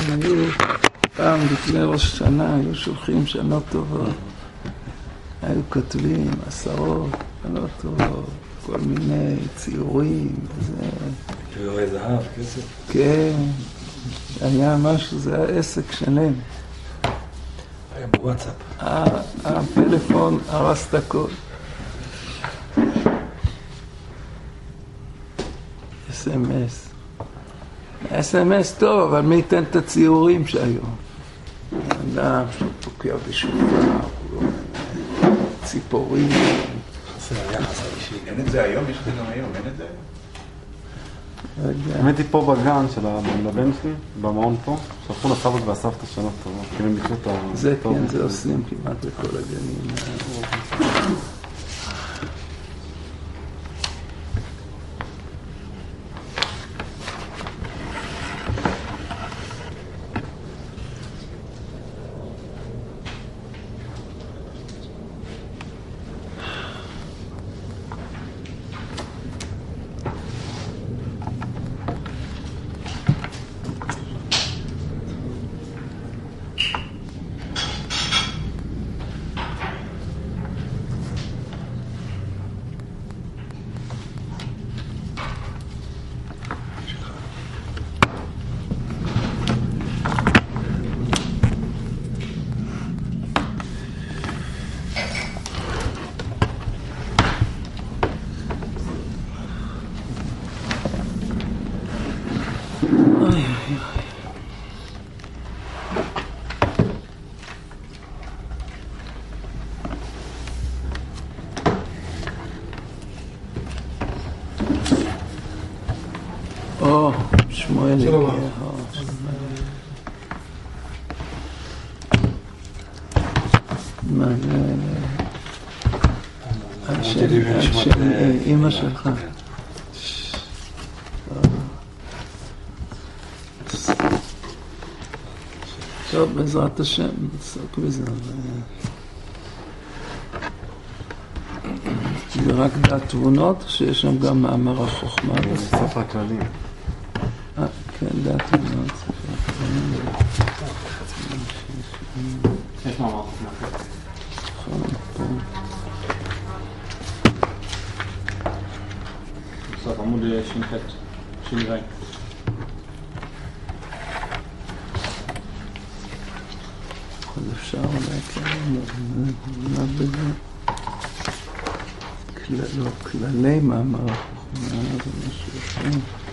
היו פעם לפני ראש השנה, היו שולחים שנות טובות. היו כותבים עשרות שנות טובות, כל מיני ציורים וזה. ציורי זהב, כסף? כן, היה משהו, זה היה עסק שלם. היה בוואטסאפ. הפלאפון הרס את הכל. SMS. SMS טוב, אבל מי ייתן את הציורים שהיו? אדם שפוקע בשופר, ציפורים. חסר היחס האישי. אין את זה היום? יש את זה גם היום, אין את זה היום? האמת היא פה בגן של הבן שלי, במעון פה, שלחו לסבא והסבתא שנות טובות. כאילו הם ביטלו את ה... זה כן, זה עושים כמעט לכל הגנים. שמואל הגיע. מה זה? אמא שלך. טוב, בעזרת השם, נעסוק בזה. זה רק דעת תבונות, שיש שם גם מאמר החוכמה. ספר הכללים. כן, דעת תבונות, ספר הכללים. יש מאמר חוכמה. בסוף עמוד ש"ח, ש"ז. אז אפשר אולי מה בזה? לא, כללי מאמר החוכמה, זה משהו אחר.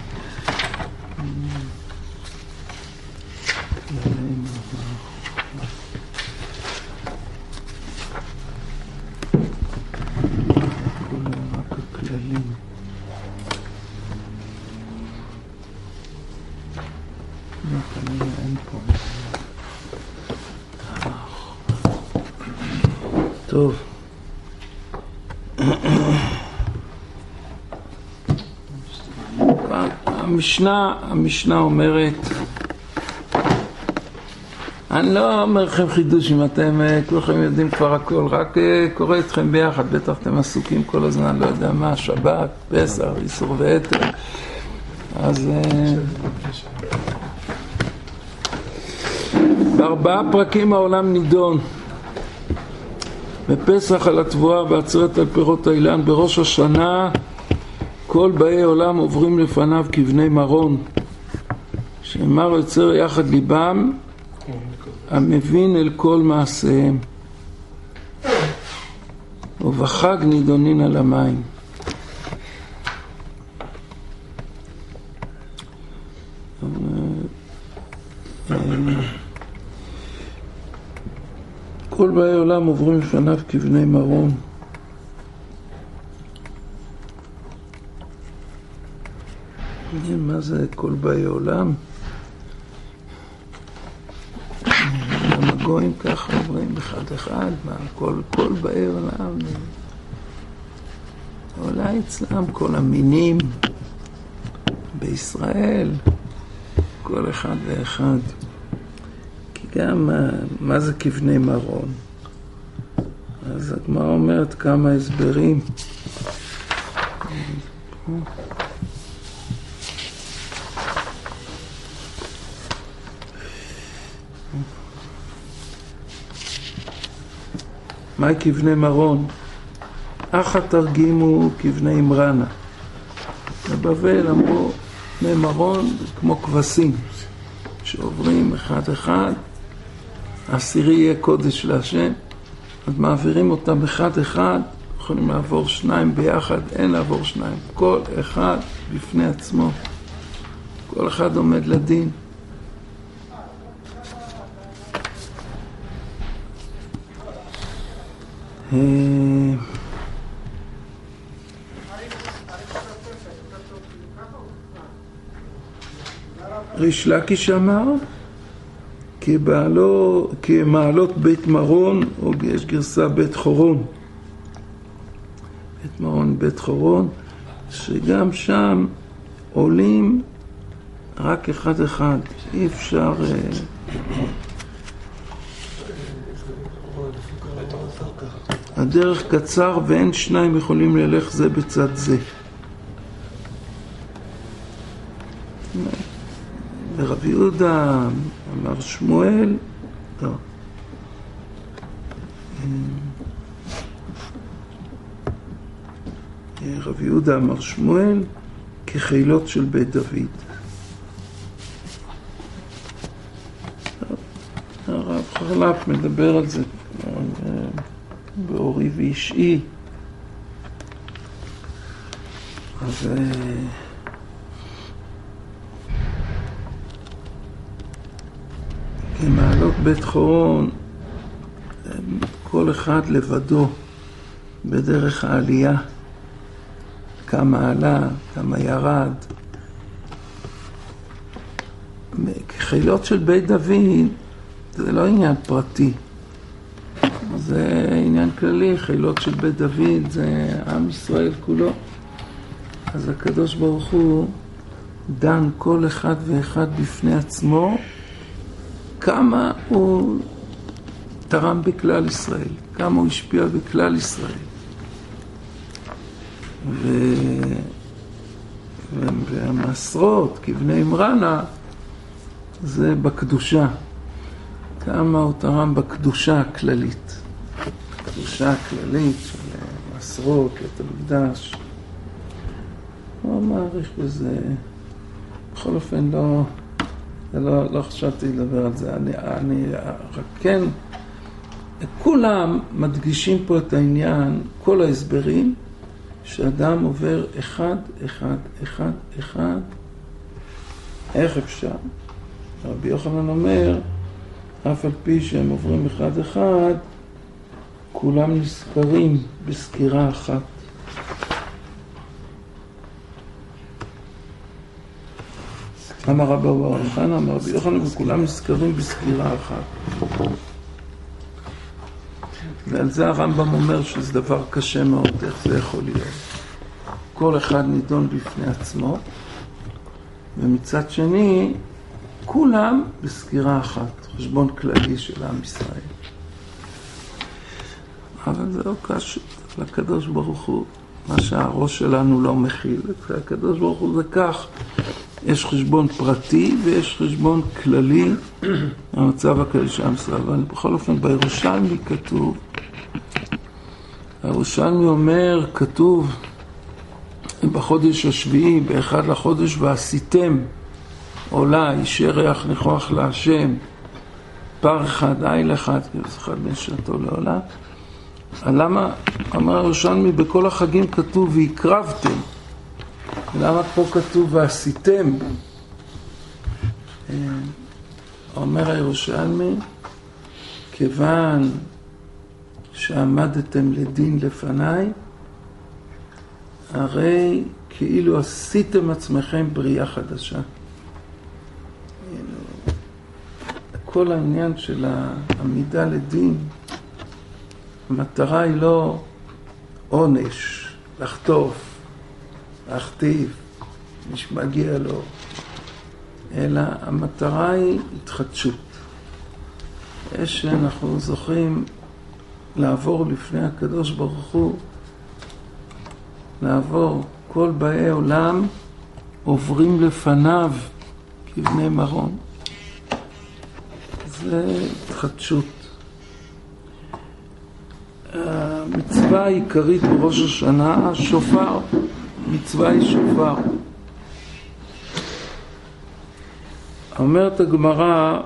כללי מאמר החוכמה. רק הכללים. לא, כנראה אין פה. טוב. המשנה אומרת, אני לא אומר לכם חידוש אם אתם כולכם יודעים כבר הכל, רק קורא אתכם ביחד, בטח אתם עסוקים כל הזמן, לא יודע מה, שבת, פסח, איסור ויתר. אז בארבעה פרקים העולם נידון. בפסח על התבואה, בעצרת על פירות האילן, בראש השנה כל באי עולם עוברים לפניו כבני מרון, שאמר יוצר יחד ליבם, המבין אל כל מעשיהם, ובחג נידונין על המים. כל באי עולם עוברים לפניו כבני מרון. מה זה כל באי עולם? גם הגויים ככה עוברים אחד אחד, כל באי עולם. אולי אצלם כל המינים בישראל, כל אחד ואחד. כי גם מה זה כבני מרון? אז הגמרא אומרת כמה הסברים. מהי כבני מרון? אחת תרגימו כבני אמרנה. בבבל אמרו, בני מרון כמו כבשים, שעוברים אחד אחד, העשירי יהיה קודש להשם, אז מעבירים אותם אחד אחד, יכולים לעבור שניים ביחד, אין לעבור שניים, כל אחד בפני עצמו, כל אחד עומד לדין. ריש לקיש אמר כמעלות בית מרון, או יש גרסה בית חורון, בית מרון, בית חורון, שגם שם עולים רק אחד אחד, אי אפשר הדרך קצר ואין שניים יכולים ללך זה בצד זה. ורבי יהודה אמר שמואל, לא. רבי יהודה אמר שמואל כחילות של בית דוד. הרב חרל"פ מדבר על זה באורי ואישי. אז כמעלות בית חורון, כל אחד לבדו בדרך העלייה, כמה עלה, כמה ירד. כחילות של בית דוד זה לא עניין פרטי, זה עניין כללי. חילות של בית דוד זה עם ישראל כולו. אז הקדוש ברוך הוא דן כל אחד ואחד בפני עצמו, כמה הוא תרם בכלל ישראל, כמה הוא השפיע בכלל ישראל. והמעשרות, כבני אמרנה, זה בקדושה. כמה הוא תרם בקדושה הכללית. הקדושה הכללית של מעשרות, בית המקדש. לא מעריך בזה. בכל אופן לא חשבתי לדבר על זה. אני רק כן, כולם מדגישים פה את העניין, כל ההסברים, שאדם עובר אחד, אחד, אחד, אחד. איך אפשר? רבי יוחנן אומר, אף על פי שהם עוברים אחד אחד, כולם נזכרים בסקירה אחת. אמר רבי יוחנן, אמר רבי יוחנן, וכולם נזכרים בסקירה אחת. ועל זה הרמב"ם אומר שזה דבר קשה מאוד, איך זה יכול להיות. כל אחד נידון בפני עצמו, ומצד שני, כולם בסקירה אחת, חשבון כללי של עם ישראל. אבל זה לא קשה, לקדוש ברוך הוא, מה שהראש שלנו לא מכיל. הקדוש ברוך הוא זה כך, יש חשבון פרטי ויש חשבון כללי, המצב הכללי של עם ישראל. אבל בכל אופן, בירושלמי כתוב, הירושלמי אומר, כתוב בחודש השביעי, באחד לחודש, ועשיתם עולה, אישי ריח ניחוח להשם, פר אחד, איל אחד, כאילו זה אחד בין שנתו לעולה. למה, אמר הירושלמי, בכל החגים כתוב והקרבתם? למה פה כתוב ועשיתם? אומר הירושלמי, כיוון שעמדתם לדין לפניי, הרי כאילו עשיתם עצמכם בריאה חדשה. כל העניין של העמידה לדין, המטרה היא לא עונש, לחטוף, להכתיב, מי שמגיע לו, אלא המטרה היא התחדשות. יש שאנחנו זוכים לעבור לפני הקדוש ברוך הוא, לעבור כל באי עולם עוברים לפניו כבני מרון. זה התחדשות. המצווה העיקרית בראש השנה, שופר, מצווה היא שופר. אומרת הגמרא,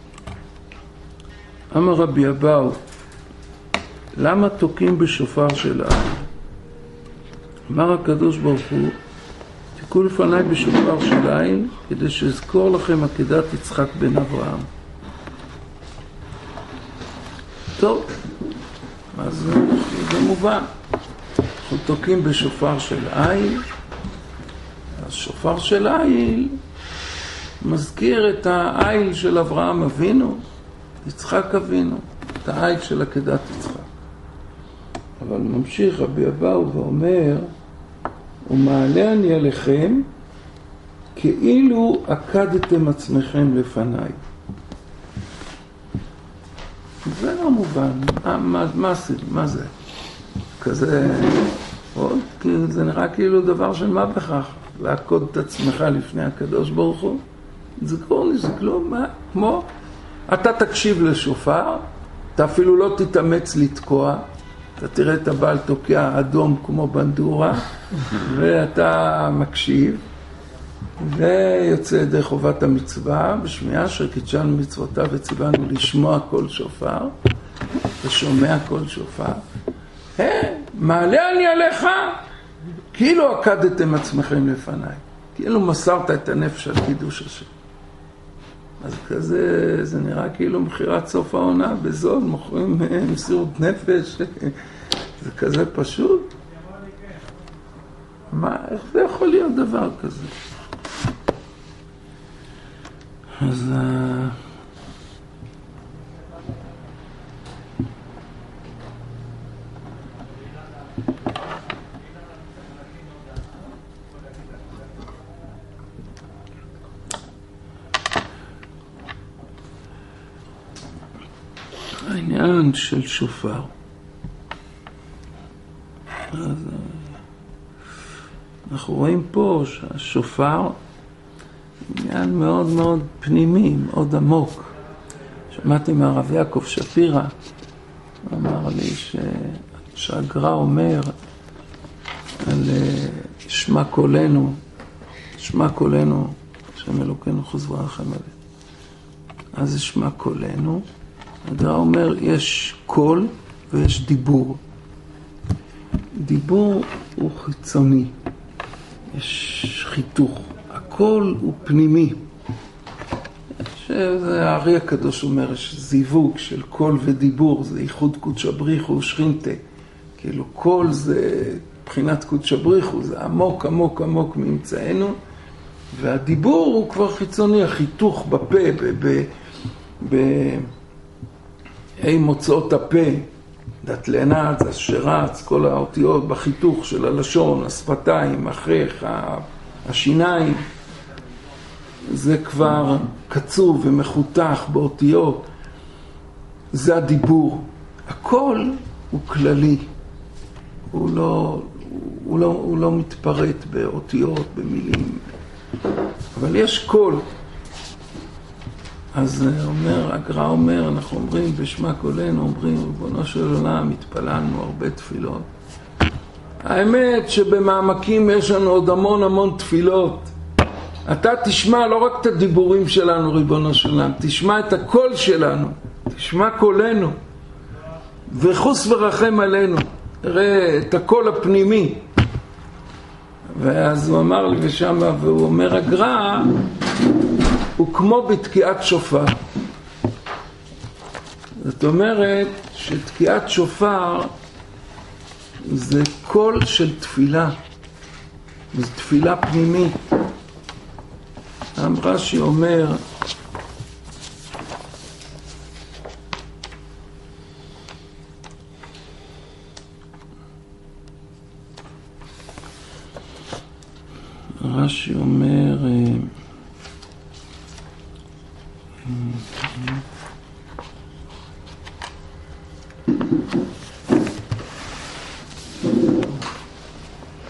אמר רבי אבאו, למה תוקעים בשופר של העם? אמר הקדוש ברוך הוא, תקעו לפניי בשופר של העין, כדי שאזכור לכם עקדת יצחק בן אברהם. טוב, אז זה מובן. אנחנו תוקעים בשופר של עין, אז שופר של עין מזכיר את העיל של אברהם אבינו, יצחק אבינו, את העיל של עקדת יצחק. אבל ממשיך רבי אבאו ואומר, ומעלה אני עליכם כאילו עקדתם עצמכם לפניי. זה לא מובן. מה זה? כזה, זה נראה כאילו דבר של מה בכך, לעקוד את עצמך לפני הקדוש ברוך הוא. זה כלום, זה כלום, מה? כמו, אתה תקשיב לשופר, אתה אפילו לא תתאמץ לתקוע, אתה תראה את הבעל תוקע אדום כמו בנדורה, ואתה מקשיב, ויוצא ידי חובת המצווה, בשמיעה שקידשנו מצוותיו וציוונו לשמוע כל שופר, ושומע כל שופר. מעלה אני עליך, כאילו עקדתם עצמכם לפניי, כאילו מסרת את הנפש על קידוש השם. אז כזה, זה נראה כאילו מחירת סוף העונה, בזול, מוכרים מסירות נפש, זה כזה פשוט. מה, איך זה יכול להיות דבר כזה? אז העניין של שופר. אז אנחנו רואים פה שהשופר עניין מאוד מאוד פנימי, מאוד עמוק. שמעתי מהרב יעקב שפירא, הוא אמר לי שהגר"א אומר על שמע קולנו, שמע קולנו, השם אלוקינו חוס ורחם עלינו. אז זה שמע קולנו. הגר"א אומר, יש קול ויש דיבור. דיבור הוא חיצוני, יש חיתוך. הקול הוא פנימי. שזה הארי הקדוש אומר, יש זיווג של קול ודיבור, זה ייחוד קודשא בריחו ושכינתה. כאילו קול זה מבחינת קודשא בריחו, זה עמוק עמוק עמוק מאמצענו, והדיבור הוא כבר חיצוני, החיתוך בפה, מוצאות הפה, דתלנת, השרץ, כל האותיות בחיתוך של הלשון, השפתיים, החך, השיניים, זה כבר קצוב ומחותך באותיות, זה הדיבור. הקול הוא כללי, הוא לא מתפרט באותיות, במילים, אבל יש קול. אז הגר"א אומר, אנחנו אומרים בשמע קולנו, אומרים ריבונו של עולם, התפללנו הרבה תפילות. האמת שבמעמקים יש לנו עוד המון המון תפילות. אתה תשמע לא רק את הדיבורים שלנו, ריבונו של עולם, תשמע את הקול שלנו, תשמע קולנו, וחוס ורחם עלינו, תראה את הקול הפנימי. ואז הוא אמר לי ושם, והוא אומר הגר"א, הוא כמו בתקיעת שופר. זאת אומרת שתקיעת שופר זה קול של תפילה, זו תפילה פנימית. רש"י אומר, רש"י אומר,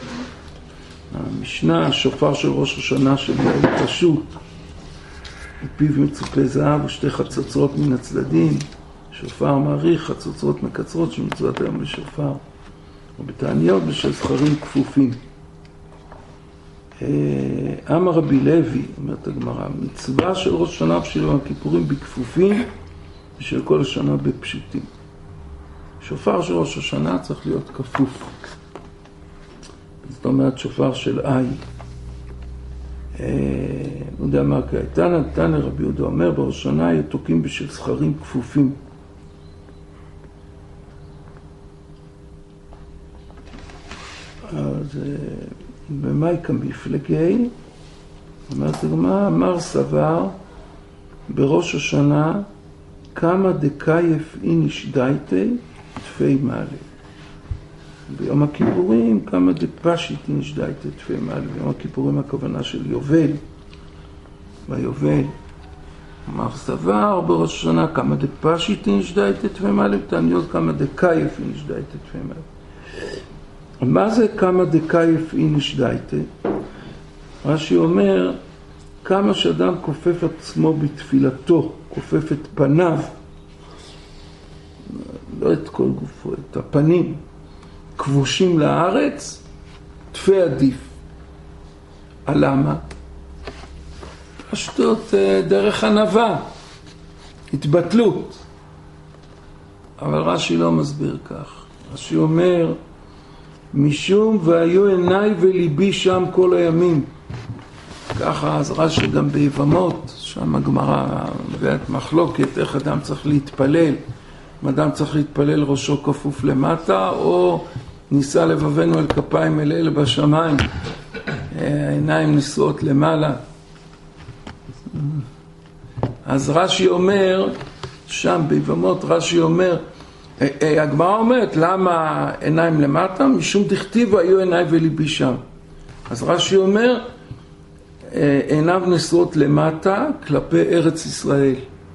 המשנה, השופר של ראש השנה של יעל פשוט, בפיו מצופה זהב ושתי חצוצרות מן הצדדים, שופר מעריך, חצוצרות מקצרות שמצוות היום לשופר, ובתעניות בשל זכרים כפופים. אמר רבי לוי, אומרת הגמרא, מצווה של ראש השנה ושל יום הכיפורים בכפופים ושל כל השנה בפשוטים. שופר של ראש השנה צריך להיות כפוף. זאת אומרת שופר של איי. יהודה אמר תנא רבי יהודה אומר בראש השנה היו תוקעים בשל זכרים כפופים. אז במאיקה מפלגי, אומרת הגמרא, אמר סבר בראש השנה כמה דקייף איניש דייטי תפי מעלה. ביום הכיפורים כמה דפשית איניש דייטי תפי מעלה. ביום הכיפורים הכוונה של יובל. ביובל אמר סבר בראש השנה כמה דפשית איניש דייטי תפי מעלה. בתעניות כמה דקייף איניש דייטי תפי מעלה. מה זה כמה דקייף איניש דייטי? רש"י אומר, כמה שאדם כופף עצמו בתפילתו, כופף את פניו, לא את כל גופו, את הפנים, כבושים לארץ, תפי עדיף. למה? פשטות דרך ענווה, התבטלות. אבל רש"י לא מסביר כך. רש"י אומר, משום והיו עיניי וליבי שם כל הימים. ככה אז רש"י גם ביבמות, שם הגמרא מביאה מחלוקת איך אדם צריך להתפלל. אם אדם צריך להתפלל ראשו כפוף למטה, או ניסה לבבנו אל כפיים אל אלה בשמיים, העיניים נשואות למעלה. אז רש"י אומר, שם ביבמות רש"י אומר, הגמרא אומרת, למה עיניים למטה? משום דכתיב היו עיניי וליבי שם. אז רש"י אומר, עיניו נשואות למטה כלפי ארץ ישראל.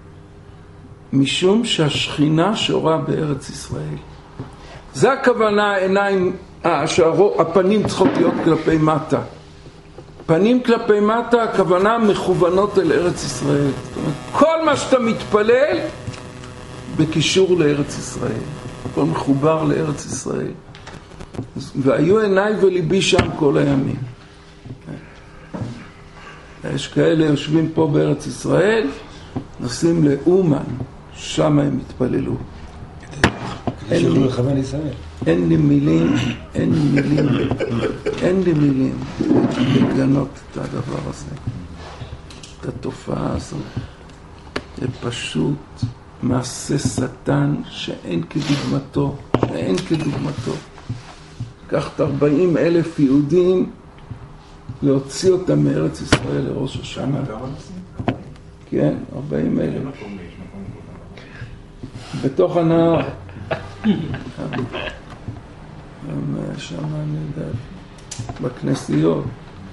משום שהשכינה שורה בארץ ישראל. זה הכוונה, העיניים, הפנים צריכות להיות כלפי מטה. פנים כלפי מטה, הכוונה מכוונות אל ארץ ישראל. זאת אומרת, כל מה שאתה מתפלל, בקישור לארץ ישראל, הכל מחובר לארץ ישראל. והיו עיניי וליבי שם כל הימים. יש כאלה יושבים פה בארץ ישראל, נוסעים לאומן, שם הם התפללו. אין לי מילים לגנות את הדבר הזה, את התופעה הזאת. זה פשוט מעשה שטן שאין כדוגמתו, לקחת 40,000 יהודים, להוציא אותם מארץ ישראל לראש השנה. כן, 40,000. בתוך הנהר. שם אני יודע, בכנסיות.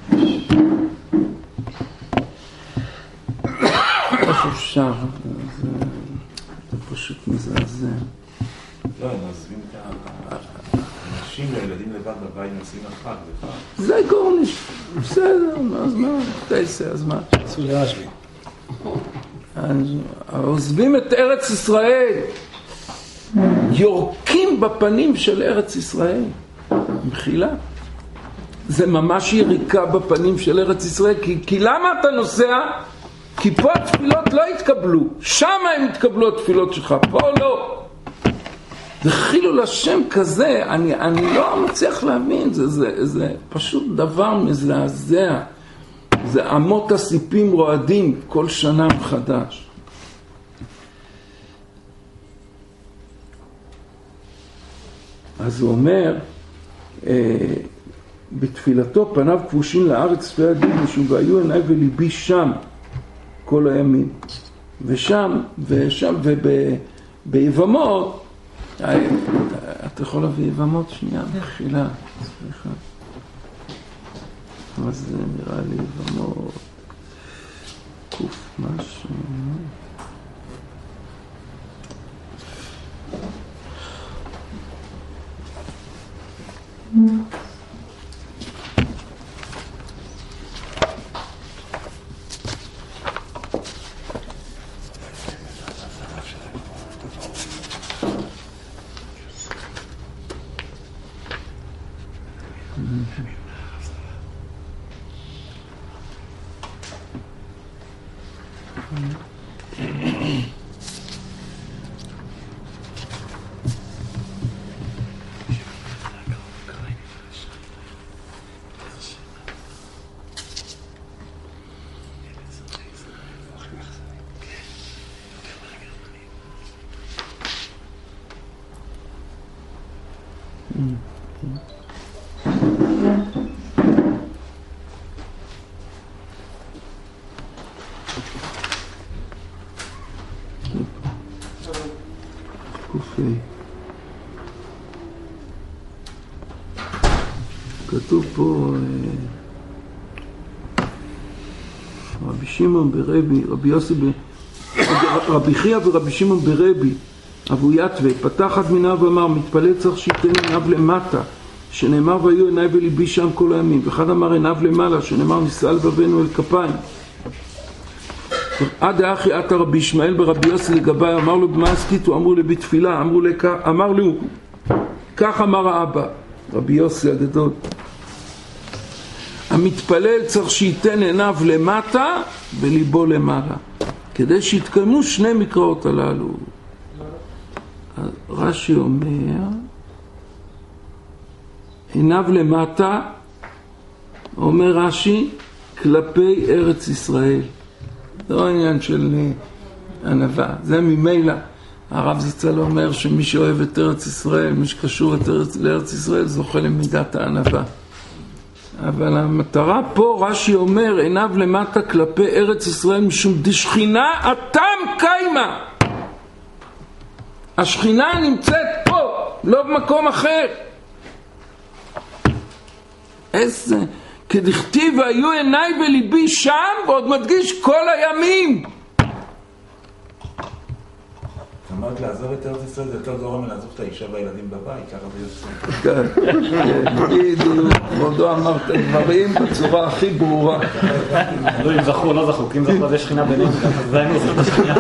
איך אפשר? זה פשוט מזעזע. לא, הם עוזבים את האנשים לילדים לבד בבית, נוסעים לחג. זה גורניש. בסדר, אז מה? תעשה, אז מה? עשו לרשב"י. עוזבים את ארץ ישראל, יורקים בפנים של ארץ ישראל. מחילה. זה ממש יריקה בפנים של ארץ ישראל, כי למה אתה נוסע? כי פה התפילות לא התקבלו, שם הם התקבלו התפילות שלך, פה לא. זה חילול השם כזה, אני לא מצליח להבין, זה פשוט דבר מזעזע. זה אמות הסיפים רועדים כל שנה מחדש. אז הוא אומר, בתפילתו פניו כבושים לארץ תפי עדיף, משום והיו עיניי וליבי שם כל הימים. ושם וביבמות, אתה יכול להביא יבמות שנייה, מחילה, סליחה. מה זה נראה לי יבמות? קוף משהו. כתוב פה רבי שמעון ברבי, רבי יוסי רבי חייא ורבי שמעון ברבי אבו יתווה פתח עד מיניו ואמר מתפלל צריך שייתן עיניו למטה שנאמר והיו עיניי בליבי שם כל הימים, ואחד אמר עיניו למעלה שנאמר נישא לבבינו אל כפיים. עד האחי עתה רבי ישמעאל ברבי יוסי לגבי אמר לו במה עסקיתו? אמרו לי בתפילה. אמר לו כך אמר האבא רבי יוסי הגדול, המתפלל צריך שייתן עיניו למטה וליבו למעלה, כדי שיתקיימו שני מקראות הללו. רש"י אומר עיניו למטה, אומר רש"י כלפי ארץ ישראל, זה לא עניין של ענווה, זה ממילא. הרב זצ"ל אומר שמי שאוהב את ארץ ישראל, מי שקשור לארץ ישראל, זוכה למידת הענווה. אבל המטרה פה, רש"י אומר עיניו למטה כלפי ארץ ישראל, משום דשכינה אתם קיימה, השכינה נמצאת פה, לא במקום אחר. איזה כדכתיב והיו עיניי וליבי שם, ועוד מדגיש כל הימים. אמרת לעזוב את ארץ ישראל זה יותר גרוע מלעזוב את האישה והילדים בבית, ככה זה יוצא. בדיוק, כבודו אמרת דברים בצורה הכי ברורה. לא אם זכו, לא זכו, כי אם זכו אז יש שכינה ביניהם, אז היינו זאת השכינה.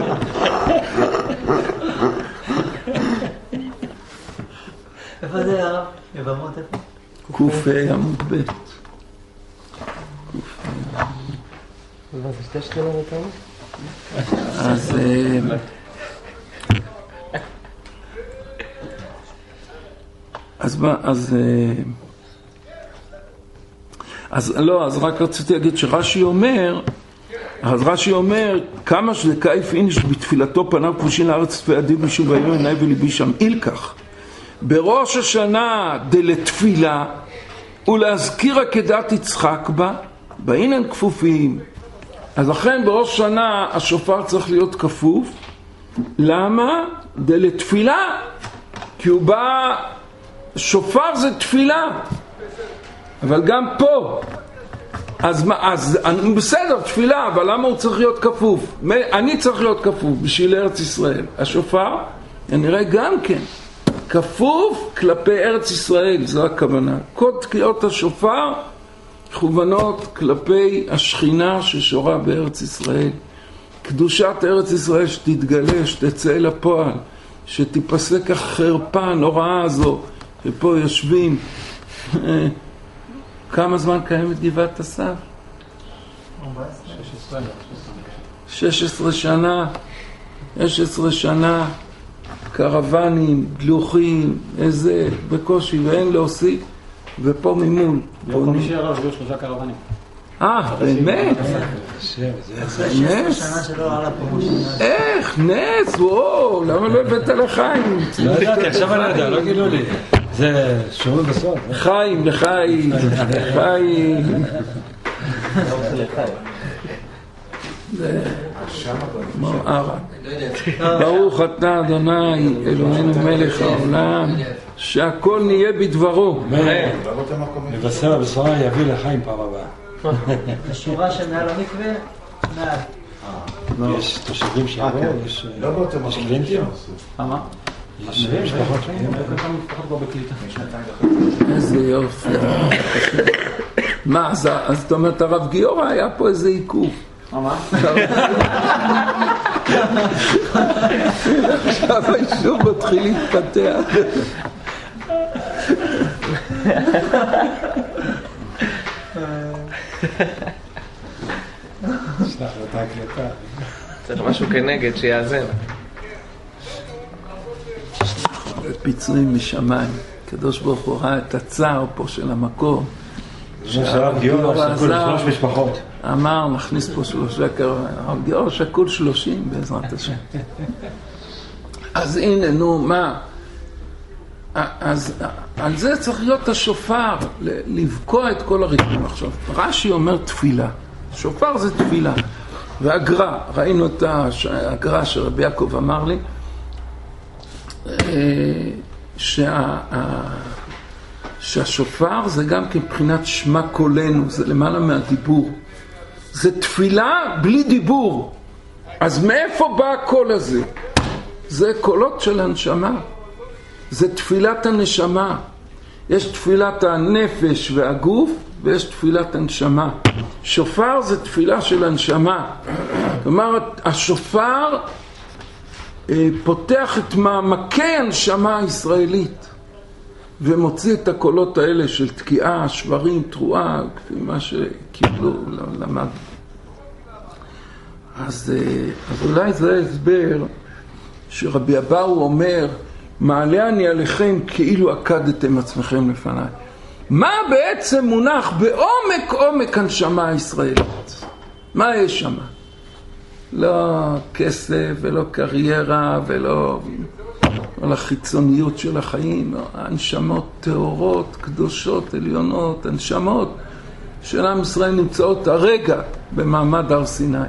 איפה זה הרב? יבמות איפה? קופי עמוד ב'. ומה זה שתי שכינות אותנו? אז רק רציתי להגיד שרש"י אומר, כמה שזה כאיף איניש בתפילתו פניו כבושים לארץ צפי עדיב משום והיו עיניי וליבי שם אילקח בראש השנה דלתפילה ולהזכיר עקדת יצחק בה באינן כפופים. אז לכן בראש השנה השופר צריך להיות כפוף. למה? דלתפילה, כי הוא בא, שופר זה תפילה, אבל גם פה אז בסדר תפילה, אבל למה הוא צריך להיות כפוף? אני צריך להיות כפוף בשביל ארץ ישראל. השופר נראה גם כן כפוף כלפי ארץ ישראל, זו הכוונה. כל תקיעות השופר מכוונות כלפי השכינה ששורה בארץ ישראל, קדושת ארץ ישראל שתתגלה, שתצא אל הפועל, שתיפסק החרפה הנוראה הזו ופה יושבים. כמה זמן קיימת גבעת אסף? 16 שנה. 16 שנה קרוונים, דלוחים, איזה בקושי ואין להוסיף, ופה ממול. לא כל מי שהרב היו 3 קרוונים. באמת? נס? איך? נס? וואו, למה לא הבאת לחיים? לא ידעתי, עכשיו אני יודע, לא גילו לי. זה שומעים בסוף. חיים, לחיים, חיים. ברוך אתה אדוני אלוהינו מלך העולם שהכל נהיה בדברו. מבשר הבשורה יביא לחיים פעם הבאה. השורה שמעל המקווה, מעל. יש תושבים שיבואו, יש קלינטים. מה? יש משפחות שם. איזה יופי. מה, אז זאת אומרת הרב גיורא היה פה איזה עיכוב. מה? עכשיו היישוב מתחיל להתפתח. שלח לו את ההקלטה. צריך משהו כנגד שיאזן. פיצויים משמיים. קדוש ברוך הוא ראה את הצער פה של המקום. שהרב גיורא שקול 3 משפחות. אמר נכניס פה 3 קרוונים. הרב גיורא שקול 30 בעזרת השם. אז הנה נו מה, אז על זה צריך להיות השופר, לבקוע את כל הריקום. עכשיו, רש"י אומר תפילה. שופר זה תפילה. והגר"א, ראינו את הגר"א שרבי יעקב אמר לי, שהשופר זה גם כבחינת שמע קולנו, זה למעלה מהדיבור. זה תפילה בלי דיבור. אז מאיפה בא הקול הזה? זה קולות של הנשמה. זה תפילת הנשמה. יש תפילת הנפש והגוף, ויש תפילת הנשמה. שופר זה תפילה של הנשמה. כלומר, השופר פותח את מעמקי הנשמה הישראלית, ומוציא את הקולות האלה של תקיעה, שברים, תרועה, כפי מה שקיבלו למד. אז אולי זה הסבר שרבי אבאו אומר, מעלה אני עליכם כאילו עקדתם עצמכם לפניי. מה בעצם מונח בעומק הנשמה הישראלית? מה יש שם? לא כסף ולא קריירה ולא על החיצוניות של החיים, הנשמות טהורות, קדושות, עליונות, הנשמות של עם ישראל נמצאות הרגע במעמד הר סיני.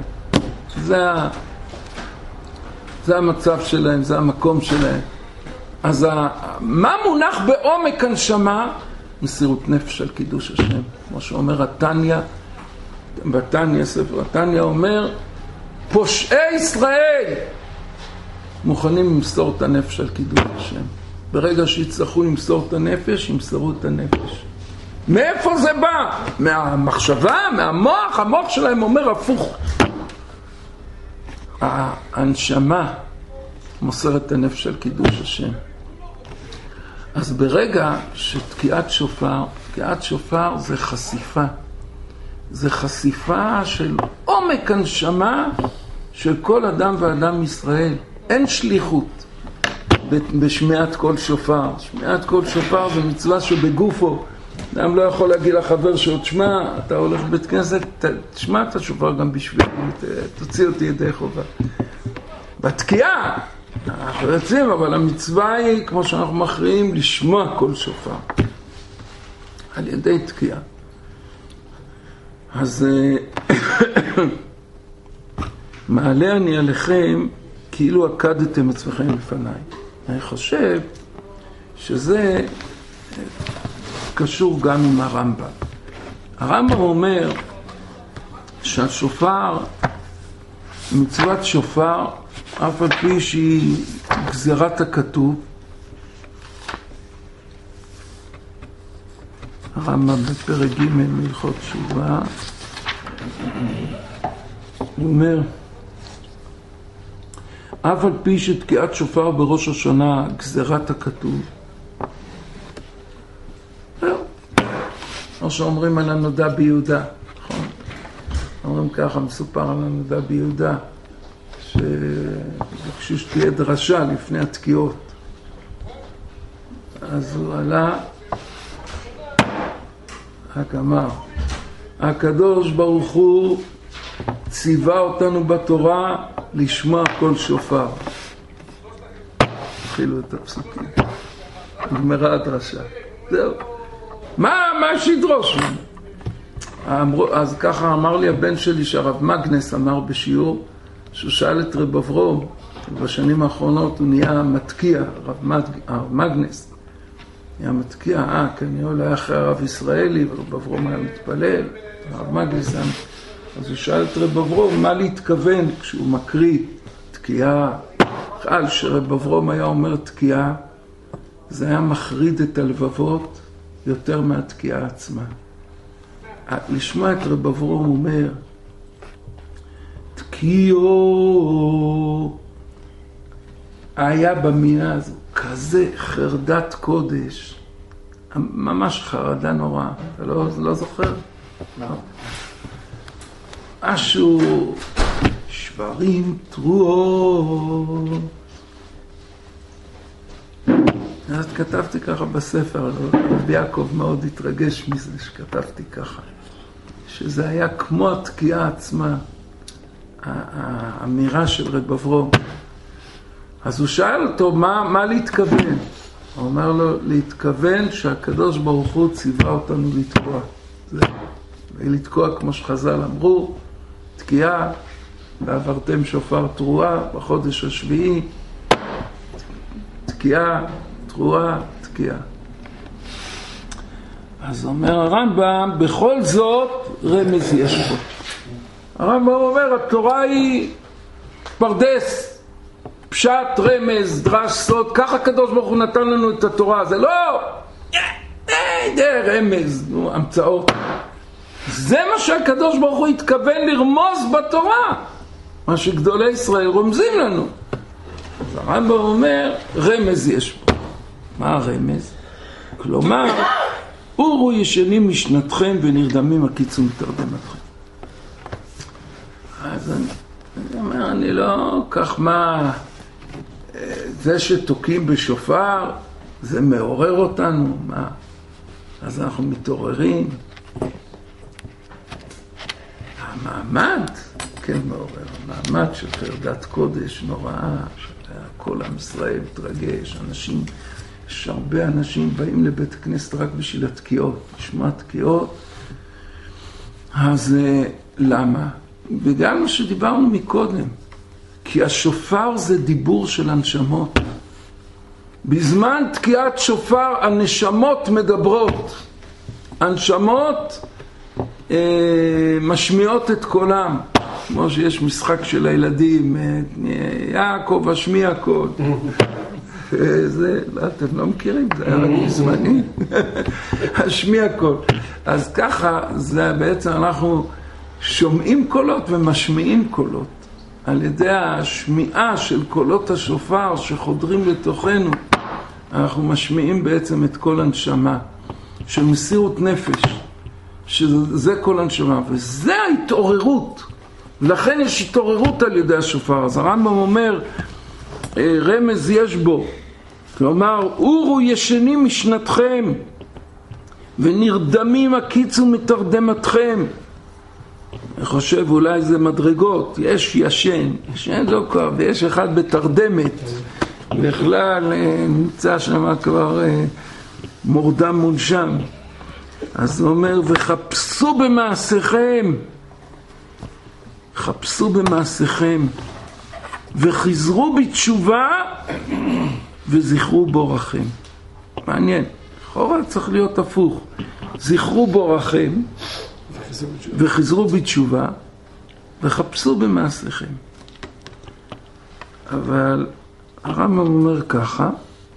זה המצב שלהם, זה המקום שלהם. אז מה מונח בעומק הנשמה? מסירות נפש על קידוש השם. כמו שאומר התניא, בתניא, ספר התניא אומר, פושעי ישראל מוכנים למסור את הנפש על קידוש השם. ברגע שיצטרכו למסור את הנפש, ימסרו את הנפש. מאיפה זה בא? מהמחשבה, מהמוח? המוח שלהם אומר הפוך. הנשמה מוסרת את הנפש על קידוש השם. אז ברגע שתקיעת שופר זה חשיפה. זה חשיפה של עומק הנשמה של כל אדם ואדם ישראל. אין שליחות בשמיעת כל שופר. שמיעת כל שופר זה מצווה שבגופו. אדם לא יכול להגיד לחבר שעוד שמע, אתה הולך לבית כנסת, תשמע את השופר גם בשבילי, תוציא אותי ידי חובה. בתקיעה, אנחנו יוצאים, אבל המצווה היא, כמו שאנחנו מכריעים, לשמוע כל שופר. על ידי תקיעה. אז מעלה אני עליכם כאילו עקדתם עצמכם לפניי. אני חושב שזה קשור גם עם הרמב"ם. הרמב"ם אומר שהשופר, מצוות שופר, אף על פי שהיא גזירת הכתוב, הרמב"ם בפרק ג' מהלכות תשובה, הוא אומר, אף על פי שתקיעת שופר בראש השנה גזירת הכתוב, כמו שאומרים על הנודע ביהודה, נכון? אומרים ככה, מסופר על הנודע ביהודה, שבקשו שתהיה דרשה לפני התקיעות. אז הוא עלה, רק אמר, הקדוש ברוך הוא ציווה אותנו בתורה לשמוע כל שופר. התחילו את הפסוקים. נגמרה הדרשה. זהו. מה שידרוש? אז ככה אמר לי הבן שלי שהרב מגנס אמר בשיעור, שהוא שאל את רב אברום, בשנים האחרונות הוא נהיה מתקיע, הרב מגנס. נהיה מתקיע, כנראה הוא היה אחרי הרב ישראלי, ורב אברום היה מתפלל, הרב מגנס, אז הוא שאל את רב אברום מה להתכוון כשהוא מקריא תקיעה. חל שרב אברום היה אומר תקיעה, זה היה מחריד את הלבבות יותר מהתקיעה עצמה. לשמוע את רב אברום אומר, תקיעו, היה במילה הזו כזה חרדת קודש, ממש חרדה נורא. אתה לא זוכר? לא. משהו, שברים תרועות. אז כתבתי ככה בספר, רבי יעקב מאוד התרגש מזה שכתבתי ככה, שזה היה כמו התקיעה עצמה, האמירה של רב אברום. אז הוא שאל אותו מה להתכוון. הוא אומר לו להתכוון שהקדוש ברוך הוא ציווה אותנו לתקוע. זה, ולתקוע כמו שחז"ל אמרו, תקיעה, ועברתם שופר תרועה בחודש השביעי, תקיעה, תרועה, תקיעה. אז אומר הרמב"ם, בכל זאת רמז יש פה. הרמב"ם אומר, התורה היא פרדס, פשט, רמז, דרש, סוד, ככה הקדוש ברוך הוא נתן לנו את התורה, זה לא רמז, המצאות. זה מה שהקדוש ברוך הוא התכוון לרמוז בתורה, מה שגדולי ישראל רומזים לנו. אז הרמב"ם אומר, רמז יש פה. מה הרמז? כלומר, אורו ישנים משנתכם ונרדמים הקיצו מתרדמתכם. אז אני אומר, אני לא כך מה, זה שתוקים בשופר, זה מעורר אותנו, מה? אז אנחנו מתעוררים. המעמד, כן מעורר, המעמד של חרדת קודש נוראה, כל עם ישראל מתרגש, אנשים, יש הרבה אנשים באים לבית הכנסת רק בשביל התקיעות, לשמוע תקיעות. אז למה? בגלל מה שדיברנו מקודם, כי השופר זה דיבור של הנשמות. בזמן תקיעת שופר הנשמות מדברות, הנשמות משמיעות את קולם, כמו שיש משחק של הילדים, יעקב השמיע קול. זה, לא, אתם לא מכירים, זה היה רק בזמני. השמיע קול. אז ככה, זה בעצם אנחנו שומעים קולות ומשמיעים קולות. על ידי השמיעה של קולות השופר שחודרים לתוכנו, אנחנו משמיעים בעצם את כל הנשמה, של מסירות נפש, שזה כל הנשמה, וזה ההתעוררות. לכן יש התעוררות על ידי השופר. אז הרמב"ם אומר, רמז יש בו, כלומר, אורו ישנים משנתכם ונרדמים הקיצו מתרדמתכם. אני חושב אולי זה מדרגות, יש ישן לא כבר, ויש אחד בתרדמת, בכלל נמצא שם כבר מורדם מונשם. אז הוא אומר, וחפשו במעשיכם, חפשו במעשיכם, וחזרו בתשובה וזכרו בורכם. מעניין, לכאורה צריך להיות הפוך. זכרו בורכם וחזרו בתשובה וחפשו במעשיכם. אבל הרמב"ם אומר ככה,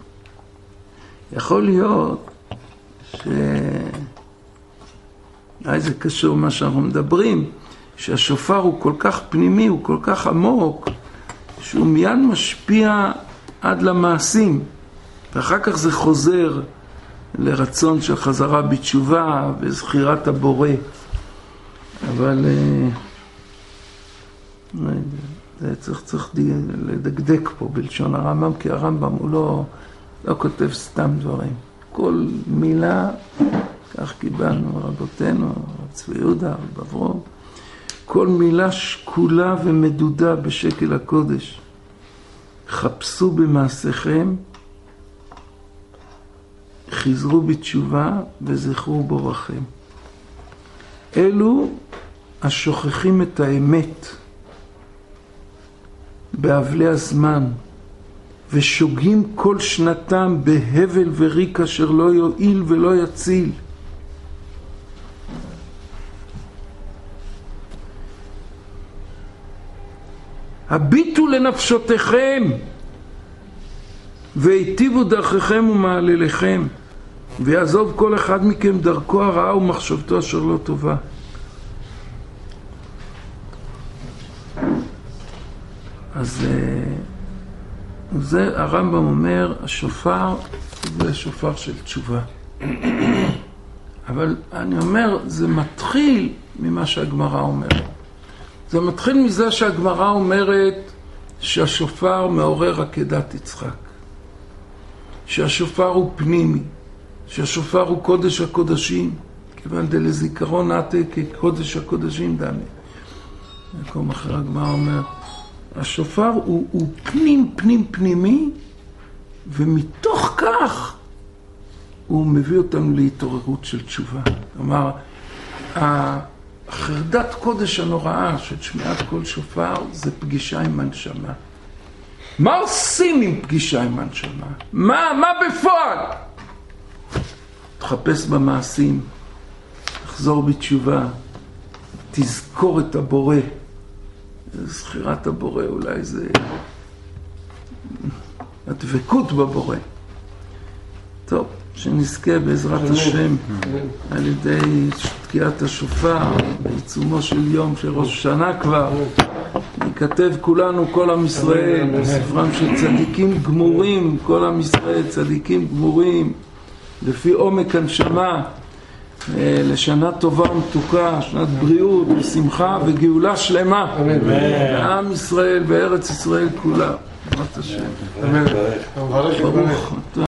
יכול להיות זה קשור מה שאנחנו מדברים, שהשופר הוא כל כך פנימי, הוא כל כך עמוק, שהוא מיד משפיע עד למעשים, ואחר כך זה חוזר לרצון של חזרה בתשובה וזכירת הבורא. אבל זה צריך לדקדק פה בלשון הרמב"ם, כי הרמב"ם הוא לא כותב סתם דברים. כל מילה, כך קיבלנו רבותינו, צבי יהודה, בברום, כל מילה שקולה ומדודה בשקל הקודש. חפשו במעשיכם, חזרו בתשובה וזכרו בורכם. אלו השוכחים את האמת באבלי הזמן, ושוגים כל שנתם בהבל וריק אשר לא יועיל ולא יציל. הביטו לנפשותיכם והיטיבו דרככם ומעלליכם, ויעזוב כל אחד מכם דרכו הרעה ומחשבתו אשר לא טובה. אז זה הרמב"ם אומר, השופר זה שופר של תשובה. אבל אני אומר, זה מתחיל ממה שהגמרא אומרת. זה מתחיל מזה שהגמרא אומרת שהשופר מעורר עקדת יצחק. שהשופר הוא פנימי. שהשופר הוא קודש הקודשים. כיוון דלזיכרון עתה כקודש הקודשים דמי. מקום אחר הגמרא אומר, השופר הוא פנים פנימי, ומתוך כך הוא מביא אותם להתעוררות של תשובה. כלומר, החרדת קודש הנוראה של שמיעת קול שופר זה פגישה עם הנשמה. מה עושים עם פגישה עם הנשמה? מה בפועל? תחפש במעשים, תחזור בתשובה, תזכור את הבורא. זכירת הבורא אולי זה הדבקות בבורא. טוב, שנזכה בעזרת השם על ידי תקיעת השופר בעיצומו של יום של ראש השנה כבר נכתב כולנו כל עם ישראל בספרם של צדיקים גמורים, כל עם ישראל צדיקים גמורים לפי עומק הנשמה, לשנה טובה ומתוקה, שנת בריאות ושמחה וגאולה שלמה לעם ישראל בארץ ישראל כולה. בעזרת השם. ברוך אתה